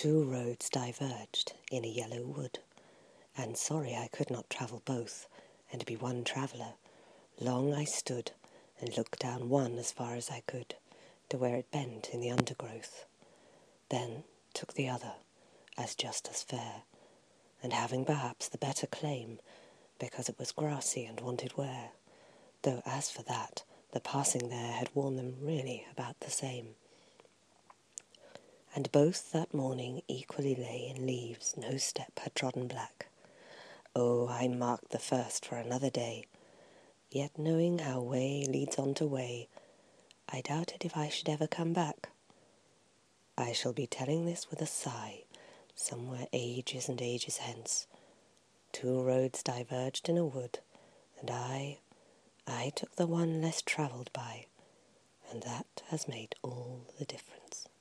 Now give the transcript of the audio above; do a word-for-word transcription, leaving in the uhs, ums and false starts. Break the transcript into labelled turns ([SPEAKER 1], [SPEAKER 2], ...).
[SPEAKER 1] Two roads diverged in a yellow wood, and sorry I could not travel both, and be one traveller. Long I stood, and looked down one as far as I could, to where it bent in the undergrowth. Then took the other, as just as fair, and having perhaps the better claim, because it was grassy and wanted wear, though as for that, the passing there had worn them really about the same. And both that morning equally lay in leaves no step had trodden black. Oh, I marked the first for another day, yet knowing how way leads on to way, I doubted if I should ever come back. I shall be telling this with a sigh, somewhere ages and ages hence. Two roads diverged in a wood, and I, I took the one less travelled by, and that has made all the difference.